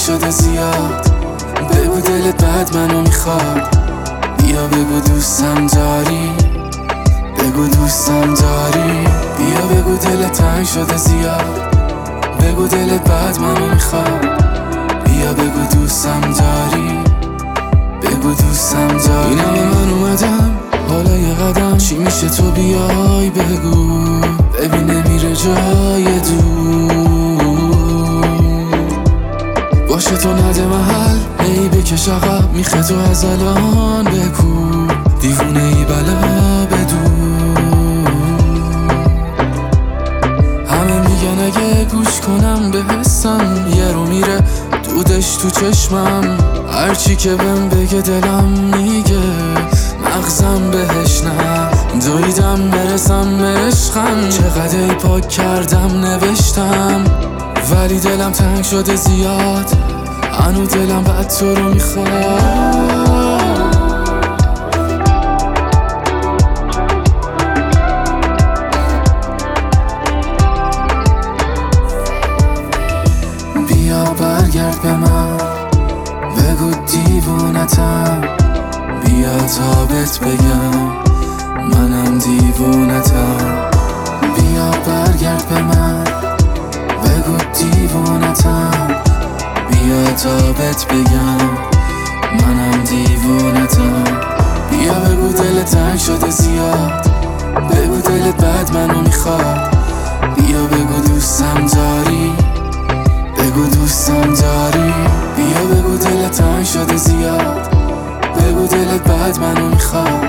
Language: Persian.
شده زیاد. بگو دلت بعد منو میخواد. بیا بگو دوستم داری، بگو دوستم داری. بیا بگو دلت تنگ شده زیاد. بگو دلت بعد منو میخواد. بیا بگو دوستم داری، بگو دوستم داری. اینم من اومدم حالا یه قدم، چی میشه تو بیای بگو، ببین نمیره جای دور. باشه تو نده محل، ای بکش عقب، میخه تو از الان بگو، دیوونه ای بلا بدون. همه میگن اگه گوش کنم به حسم، یه رو میره دودش تو چشمم. هرچی که بهم بگه دلم میگه، مغزم بهش نه. دویدم برسم به عشقم، چقدر ای پاک کردم نوشتم، ولی دلم تنگ شده زیاد. هنو دلم بعد تو رو میخواد. بیا برگرد به من، بگو دیوونتم. بیا تا بهت بگم منم دیوونتم. بیا برگرد به من، بگو دیوونتم. بیا تا بهت بگم منم دیوونتم. بیا بگو دلت تنگ شده زیاد. بگو دلت بعد منو میخواد. بیا بگو دوستم داری، بگو دوستم داری. بیا بگو دلت تنگ شده زیاد. بگو دلت بعد منو میخواد.